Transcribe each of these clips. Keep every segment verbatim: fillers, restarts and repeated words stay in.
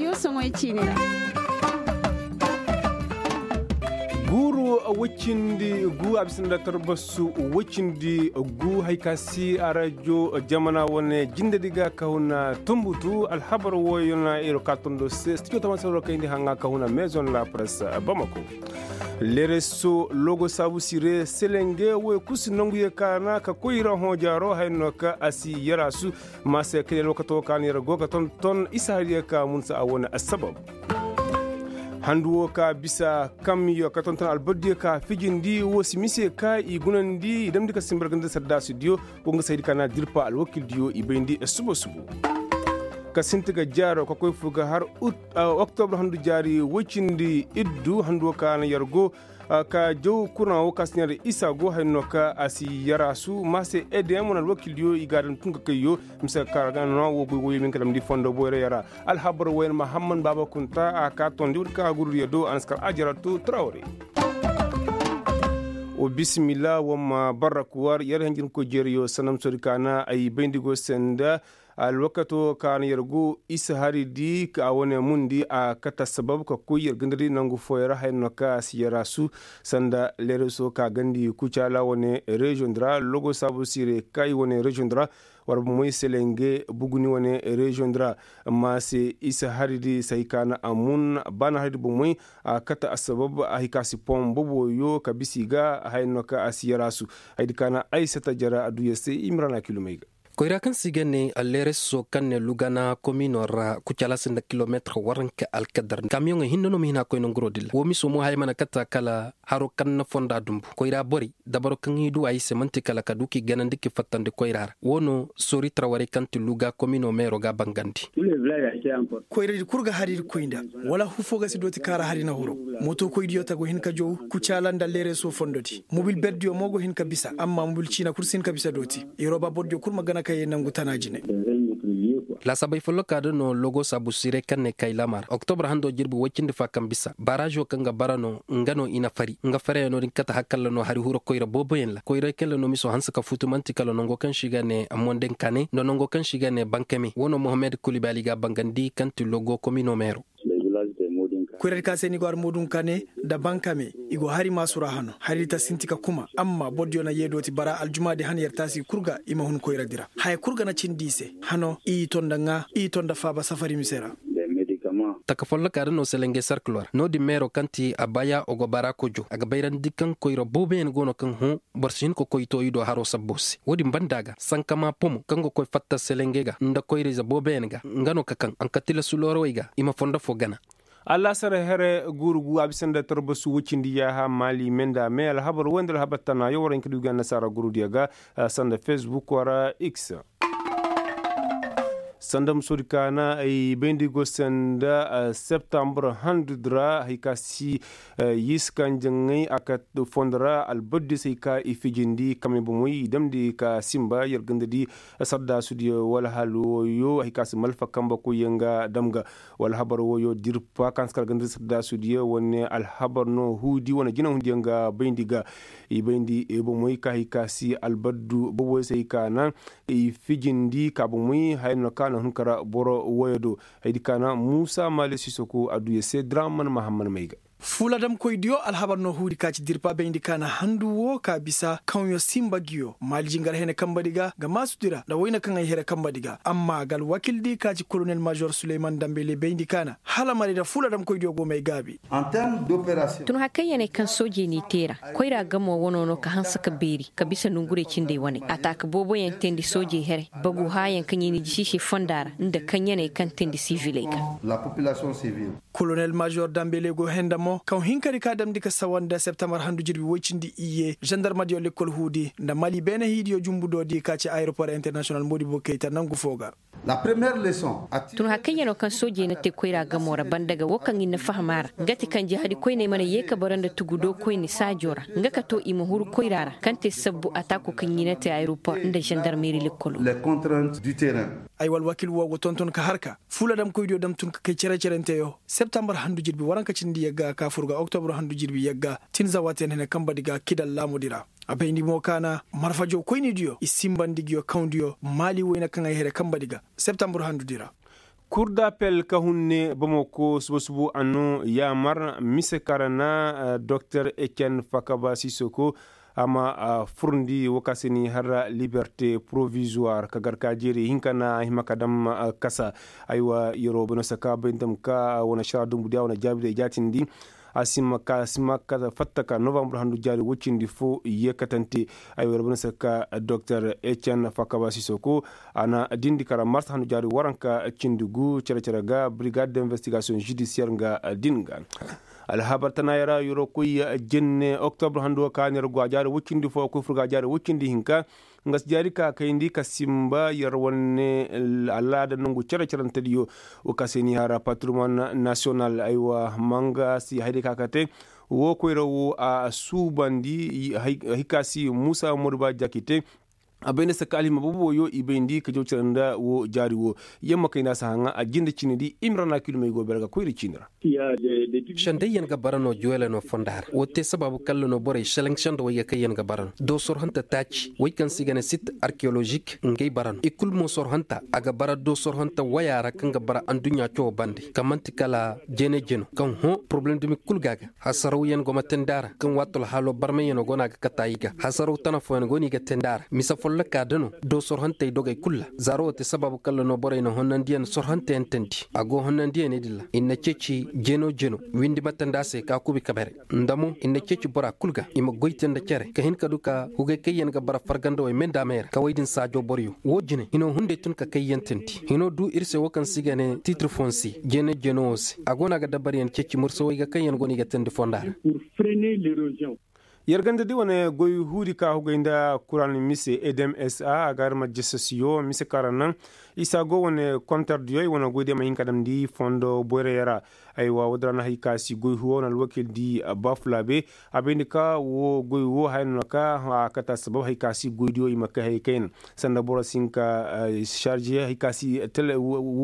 radio songo ichine guru wacindi gu abisanda tarbasu wacindi gu haikasi a radio jamana wone jinde diga kahuna tumbutu alhabar woyona iro katondo se studio tamasoro kayndi hanga kahuna maison la presse Bamako lereso logo sabu sire selenge we kusi nonguye kana ka koira hojaro hayno ka asi yarasu mase kele lokato kan yara goga ton ton isa hadiya ka munsa awona asbab handuwo ka bisa kam yo ka ton ton albodiya ka fijindi wo simise ka igunandi idam dika simbarganda sadda studio wonga saydi kana dirpa alwakil dio ibendi subo subo ka sintiga jaro ko koy fuga har ut octobre handu jari wocindi iddu handu kana yargo ka jow kurna o kasnyar isa go hayno ka asi yarasu mase edem wonal wakilio igadan tunga kayo misa karagan no wo go yimin kadam di fondo boyre yara al habar wayn muhammad baba kunta aka ton diwd ka guru yedo anskar ajaratu trawri o bismillah wa ma barakwar yar hanjin ko jeriyo sanam sorikana ay bendigo senda alwakato kan yargu isa haridi ka wone mundi a kata sabab ka ko yargandiri nangu foyara hayno ka siyarasu sanda lereso ka gandi kuchala wone region dra logo sabu sire kai wone region dra warbu moy selenge buguni wone region dra mase isa haridi saykana amun bana haridi bu moy a kata asbab a hikasi pom bobo yo ka bisiga hayno ka asiyarasu haydi kana aisata jara aduye se imrana kilomega koira kan sigane alleres so kanne lugana komino ra kuchala senda kilometre waranka alkadar camion hinno mi hina koy no grodil wo mi so mo haymana kata kala haro kan fonda dumbu koira bori dabaro kan hidu ay semanti kala kaduki ganande ki fattande koirar wono sori traware kanti luga komino mero ga bangandi koira kurga harir koinda wala hufoga sidoti kara harina huro moto koidiyo tago hinka jow kuchala ndallere so fondoti mobil beddio mogo hinka bisa amma mobil china kursin ka bisa doti yoruba boddio kurma gana kay nangu tanajine la sabay follo kado no logo sabu sire kanne kay lamar octobre hando jirbu wacinde fa kambisa barajo kanga barano ngano ina fari nga fare no rinkata hakalla no hari huro koira boboyen la koira kella no miso hansa ka futumanti kala no kan shigane amonden kane no no kan shigane bankami wono mohammed kulibali ga bangandi kanti logo komino mero kurer ka seni gwar modun kane da bankame igo hari masura hano hari ta sintika kuma amma bodyo na yedoti bara aljuma de han yertasi kurga ima hun koira dira hay kurga na cindise hano i tonda nga i tonda faba safari misera takafolla kada no selenge circular no di mero kanti abaya ogo barako jo aga bayran dikkan koiro boben gono kan hu borsin ko koito ido haro sabbosi wodi bandaga sankama pomo kango koy fatta selenge ga nda koire za boben ga ngano kakan an katila suloro iga ima fonda fogana Allah sare here gurgu abisanda tarbasu wucindi ya ha mali menda me al habar wandal habatana yoran kidu ga nasara guru diaga sanda Facebook wara X sandam surikana ay bendigo senda uh, septembre handra hikasi uh, yiskan jangai akat fondra alboddi sika ifijindi kame bumuy damdi ka simba yergandadi sadda studio wala halu yo hikasi malfa kamba ko yenga damga wala habar woyo dirpa kanskal gandadi sadda studio wonne al habar no hudi wona jina hundi yenga bendiga e bendi e bumuy ka hikasi albaddu bobo sika na ifijindi ka bumuy hayno kana hunkara boro woyodo haydi kana Musa Male Sisoko aduye se Draman Muhammad Maiga fuladam koydiyo alhabar no hudi kaci dirpa be indikana handu wo ka bisa kanyo simba giyo maljingar hene kambadiga ga masudira da wayna kan ay here kambadiga amma gal wakildi kaci colonel major Suleiman Dambele be indikana hala mari da fuladam koydiyo go mai gabi en termes d'opération tun hakayene kan soje ni tera koyra gamo wono no ka hansa ka beri ka bisa nungure cinde wani ataka bobo yen tendi soje here bagu hayen kan yini jishe fondara inda kan yana kan tendi civile ka la population civile colonel major Dambele go hendamo kan hinkari kadam dika sawanda september handu jirbi wocindi iye gendarmerie l'école hudi nda mali bene hidiyo jumbudo di kaci aéroport international Modibo Keita nangu foga la première leçon tun hakayeno kan soje na te koira gamora bandaga wokan ina fahmara ngati kan jihadi koyne mana yeka baranda tugudo koyni sajora ngaka to imo huru koirara kante sabbu atako kan ina te aéroport nda gendarmerie l'école les contraintes du terrain ay wal wakil wo tonton ka harka fula dam koydo dam tun ka cere cerente yo september handu jirbi waranka cindi yaga ka furga october handu jirbi yaga tinza waten hene kamba diga kidal lamudira abendi mo kana marfajo koyni diyo isimbandi giyo kaundiyo mali wena kan ay here kamba diga september handu dira Cour d'appel kahunne bamako subu anu yamar mise karana Docteur Etienne Fakaba Sissoko ama uh, furundi wakasini hara liberté provisoire kagar kajiri hinkana himakadam uh, kasa aywa yoro bono saka bentam ka wana sharadum budia wana jabide jatindi asima ka asima ka fattaka novembre handu jari wucindi fo yekatanti aywa bono saka Docteur Etienne Fakaba Sissoko ana dindi kara mars handu jari waranka cindugu cere cere ga brigade d'investigation judiciaire nga dinga alhabar tana yara yoro kuy jenne octobre hando ka ner go jare wucindi fo ko furga jare wucindi hinka ngas jari ka kayndi kasimba yar wonne alada nungu cere cerantadiyo o kaseni hara patrimoine national aywa manga si hayde kakate wo koyro wo a subandi hikasi Musa Morba Jakite abene saka alima bobo yo ibendi ka jawciranda wo jari wo yamma kayna sahanga a jinda cinidi imrana kilme go berga koyri cinra shande yen ga barano joele no fondar wote sababu kallo no bore sheleng shando way ka yen ga barano do sor hanta tach way kan sigane site archéologique ngay barano ikul mo sor hanta aga bara do sor hanta wayara kan ga bara andunya to bande kamanti kala jene jeno kan ho problème dumi kul gaga hasaro yen go matendara kan watul halo barme yen go naga katayiga hasaro tana fo yen go ni ga tendara misa folla kadano do sor hanta dogay kulla zaro te sababu kallo no bore no honnandiyen sor hanta ententi ago honnandiyen edilla inna ceci jeno jeno windi batanda se ka kubi kabere ndamu inna ceci bora kulga ima goytenda cere ka hin kaduka huge kayen ga bara fargando e menda mer ka waydin sajo boryo wojine hino hunde tun ka kayen tenti hino du irse wokan sigane titre fonci jene jenos agona ga dabari en ceci murso way ga kayen goni ga tende fondar pour freiner l'érosion. Yergande di wane goy hudi ka hugenda kuran mise edem sa agar majessio mise karana isa go wane kontar diyoy wana goy de mahin kadam di fondo boyera aywa wadrana hikasi goy huwa na wakil di baflabe abendika wo goy wo hayno ka kata sabab hikasi goy diyoy makka hayken sanda bora sinka charge hikasi tele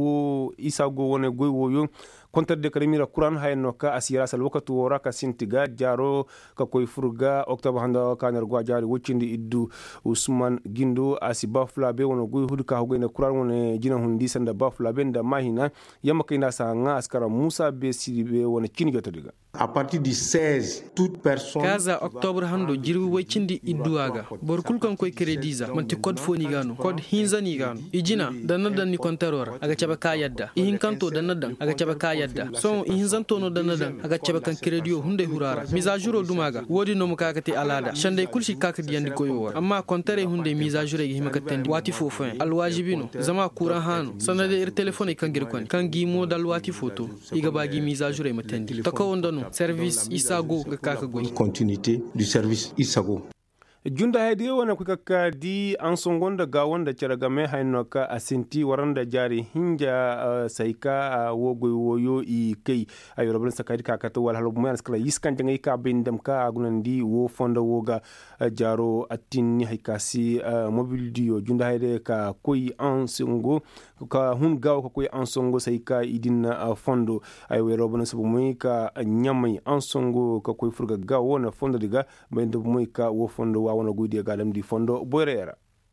wo isa go wane goy wo yo kontar de karimira kuran hayno ka asira sal wakatu wora ka sintiga jaro ka koy furga octobre handa kanar gwa jari wucindi iddu Usman Gindo asiba flabe wono goy hudu ka hugena kuran wona jina hundi sanda bafla benda mahina yamma kayna sa nga askara Musa be sibe wona kini jota diga à partir du seize toute personne kaza octobre hando jirwi wacindi idduaga bor kulkan koy krediza manti code foni gano code hinzani gano ijina danadan ni kontarora aga caba ka yadda ihin kanto danadan aga caba ka yadda so ihin zanto no danadan aga caba kan krediyo hunde hurara mise jour dumaga wodi no mukakati alada shande kulshi kakadi yandi koyo amma kontare hunde mise jour gi himakatendi wati fofin alwajibino zama kuran hanu sanade ir telephone kan girkon kan gimo dal wati photo iga bagi mise jour matendi takawondano service Isago ga kaka goyi continuité du service Isago junda haydi wona ko kakka di an songonda ga wonda ceraga me hayno ka asinti waranda jari hinja uh, saika uh, wogoy woyo i kay ay roblen sakadi ka ka to wal halo mo skala yiskan jangay ka bindam ka agunandi wo fonda woga uh, jaro atin haykasi uh, mobile dio junda hayde ka koy an songo ka hun gaw ko koy an songo saika idin uh, fondo ay roblen sabu moy ka nyamay an songo ka koy furga ga wona fondo diga bindam moy ka wo fondo wa wana gudi gadam di fondo boyera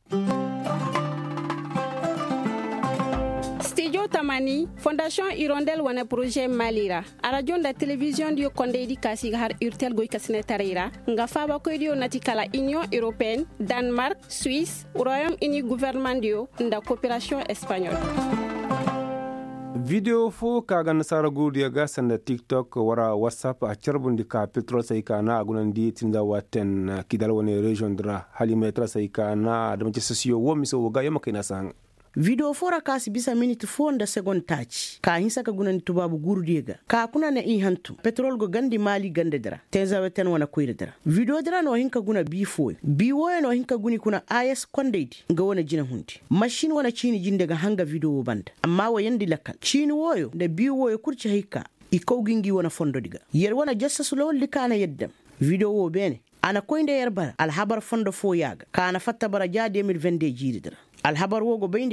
Studio Tamani Fondation Hirondelle wana projet Malira arajon da television dio konde di kasi har urtel goy kasne tarira nga faba ko dio natikala Union Européenne Danemark Suisse Royaume-Uni gouvernement dio nda coopération espagnole video fo kaga nasara gudi ga sanda TikTok wara WhatsApp a charbundi ka petrol sayka na agunandi tinda waten kidal woni region dra halimetra sayka na adamce sosiyo wo miso woga yama kina sang video fora kasi bisa minute fonda second touch ka hinsa ka gunan tubabu gurdiga ka kuna na i hantu petrol go gandi mali gande dara tenza weten wana koyre dara video dara no hinka guna bi foy bi woy no hinka guni kuna is kondedi ga wana jina hundi machine wana chini jinde ga hanga video banda amma wayandi lakal chini woyo da bi woyo kurci hika i kawgingi wana fondo diga yer wana jassa sulawol likana yeddam video wo bene ana koynde yer bar alhabar fondo fo yaga kana fatta bara ja deux mille vingt-deux jiri dara alhabar wogo bayndika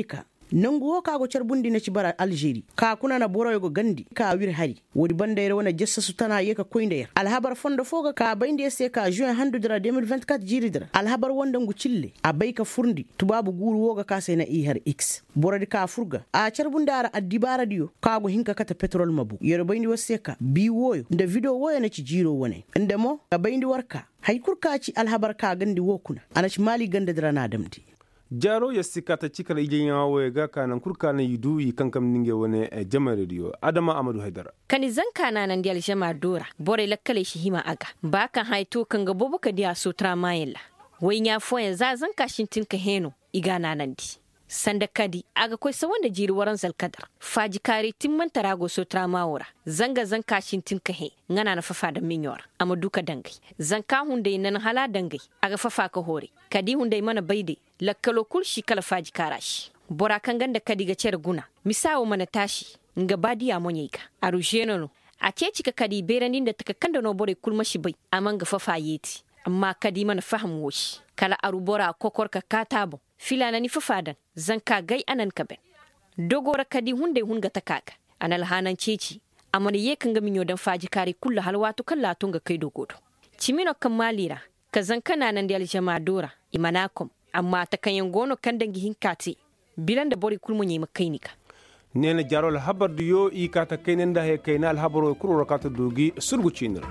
nangu wo kago charbundi na ci bara Algeria ka kuna na boro yogo gandi ka wir hari wodi banda yere wana jessa sutana yeka koinde yar alhabar fondo foga ka bainde se ka juin handu dra deux mille vingt-quatre jiri dra alhabar wanda ngu cille a bay ka furndi tubabu guru woga ka sai na i har x borodi ka furga a charbundara addibara diyo kago hinka kata petrol mabu yere bayndi waseka bi woyo nda video woyo na ci jiro wone ndemo ka bayndi warka hay kurkaci alhabar ka gandi wokuna anaci mali ganda dra na damdi jaro ya sikata cikar ijen yawo ga kanan kurka na yudu yi kankam ninge wone e jama radio adama amadu haidara kani zanka na nan dial jama dora bore lakkale shi hima aga ba kan haito kan ga bobo ka dia sutra mayella wai nya foya za zanka shintin ka heno igana nan di sanda kadi aga koi sa wanda jiri waran zalkadar faji kare timman tarago sutra mawura zanga zanka shintin ka he ngana na fafa da minyor amma duka dangai zanka hunde nan hala dangai aga fafa ka hore kadi hunde mana baide lakkalo kulshi kala faji karashi bora kan ganda kadi ga cer guna misawo mana tashi nga badiya monyeka arujeno no a ce cika kadi beranin da taka kanda no bore kulmashi bai amma ga fafa yeti amma kadi mana faham woshi kala arubora kokorka katabo filana ni fafadan zanka gai anan kaben dogora kadi hunde hunga takaka anal hanan ceci amma ye kan ga minyo dan faji kare kullu halwatu kalla tunga kai dogodo cimino kan malira ka zanka nanan da aljama dora imanakum amma ta kan yangono kan dangi hinkati bilan da bori kulmu ne makainika nena jarol habar yo i kata kainen da he kainal habaro kuro kata dogi surgu cinir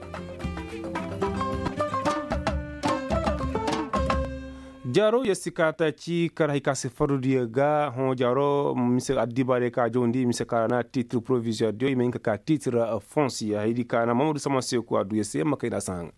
jaro ya sikata ci kar hay kasi faru dia ga hon jaro mise adibare ka jondi mise kana titre provisoire dio imen ka titre foncier haydi kana mamadou sama seku adu yese makay da sang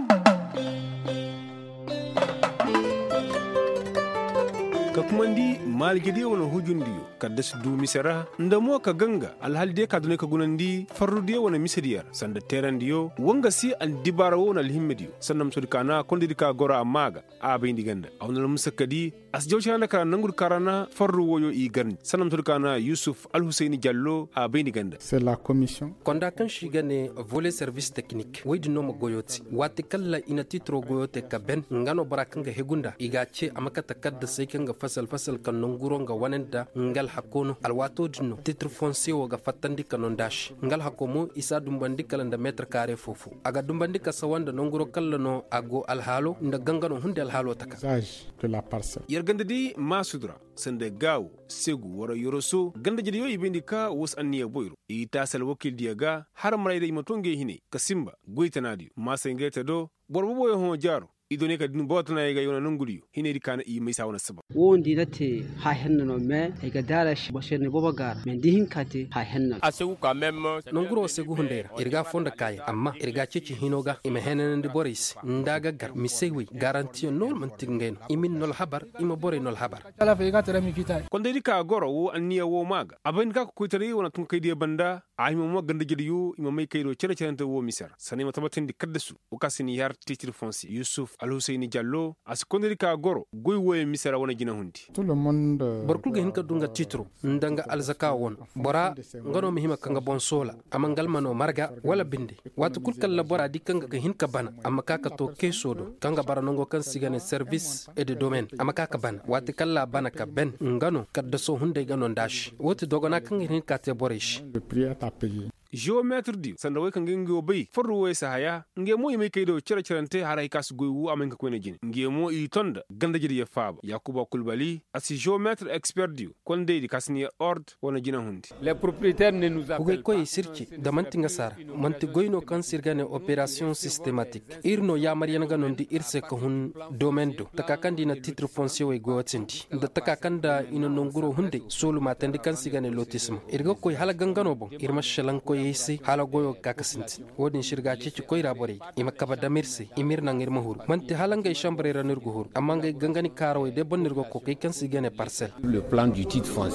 ka kuma ndi maligidi wani hujundiyo kadda su du misera nda mo ka ganga alhal de kadune ka gunandi farrudiye wani misiriyar sanda terandiyo wanga si an dibara wona alhimmediyo sannam sudi kana kondidi ka gora amaga a bayndi ganda awnal musakadi as jawshana kara nangur karana farru woyo i garni sannam sudi kana Yusuf Al Husseini Diallo a bayndi ganda c'est la commission konda kan shigane volet service technique waydi no mo goyoti wati kala ina titro goyote ka ben ngano barakanga hegunda igace amakata kadda sai kanga fasal fasal kan nonguro nga wanenda ngal hakono alwato dino titre foncier wo ga fatandi kanon dash ngal hakomo isa dumbandi kala nda metre carré fofu aga dumbandi ka sawanda nonguro kallano ago alhalo nda gangano hunde alhalo taka usage de la parcelle yergande di masudra sende gaw segu wara yoroso ganda jidi yo ibindi ka wos anniya boyro ita sal wakil diaga har marayda imatonge hine kasimba goitanadi masengeta do borbo boyo ho jaro idone ka dinu botna yega yona nonguriyo hine di kana i maysa wona sabab wondi date ha henno me e ga dara shi boshene bobagar men di hinkate ha henno asegu quand même nonguro segu hundera irga fonda kaya amma irga cici hinoga ime henende boris ndaga gar misewi garantie nol mantingen imin nol habar ima bore nol habar ala fe ga tere mi kita konde di ka goro wo anniya wo maga abin ka ko tare wona tun kai di banda ay mo mo ganda jidi yu ima may kayro cere cerente wo misar sani ma tabatin di kaddasu o kasini yar titre foncier Yusuf Al Husseini Diallo as kondiri ka goro goy woye misara wona gina hundi tout le monde borkul ge hinka dunga titro ndanga alzaka won bora ngano mi hima kanga bon sola amangal mano marga wala bindi watu kul kala bora dikanga ge hinka bana amma kaka to kesodo kanga bara nongo kan sigane service et de domaine amma kaka bana watu kala bana ka ben ngano kadda so hunde gano dash woti dogona kanga hinka te borish le prix est à payer géomètre di sanda way kange ngo bay forru way sahaya nge mo yime kaydo cere cerante haray kas goywu amen ka koyne jini nge mo i tonda ganda jidi ya faaba yakuba kulbali asi géomètre expert di konde di kasni ordre wona jina hundi les propriétaires ne nous appellent koy sirci da manti ngasara manti goyno kan sirgane opération systématique irno ya mariana ganon di irse ko hun domaine do takakandi na titre foncier way gowatendi da takakanda ina nonguro hunde solu matandi kan sigane lotissement irgo koy hala gangano bon irma shalan koy yesi hala goyo kakasinti wodin shirga cici koyra bore ima kaba damirse imir na ngir mahur manti hala ngay chambre ranir guhur amma ngay gangani karo de bonirgo ko kay kan sigane parcelle le plan du titre foncier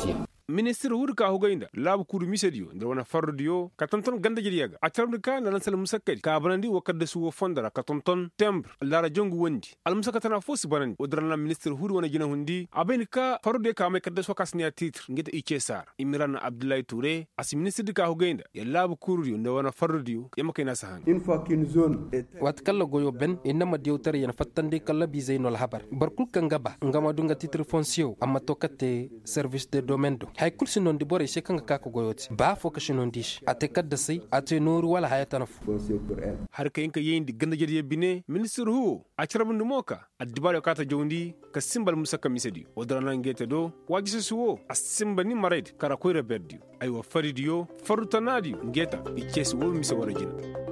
ministre hurka hugainda labu kuru misediyo da wana fardiyo ka tonton ganda jiriyaga a tarbi ka na lansal musakkadi ka banandi wakadda su fondara ka tonton tembre lara jongu wandi al musakatana fosi banandi odrana ministre huru wana jina hundi aben ka farde ka mai kadda so kasniya titre ngeta ice sar imran abdoulaye touré asi ministre ka hugainda ya labu kuru da wana fardiyo ya makai na sahan une fois qu'une zone est wat kala goyo ben inama diawtar yana fattande kala bizainol habar barkul kangaba ngama dunga titre foncier amma tokate service de domaine do hay kulsi non di bore shekanga ka ko goyoti ba fo ka shinon dish ate kadda sai ate noru wala hayata nafu har kayin ka yindi ganda jeriye bine ministre hu a charabun moka adibale kata jondi ka simbal musaka misedi odrana ngete do wajise suwo a simba ni maraid kara koyra berdi aywa faridiyo farutanadi ngeta ikesi wo misa warajina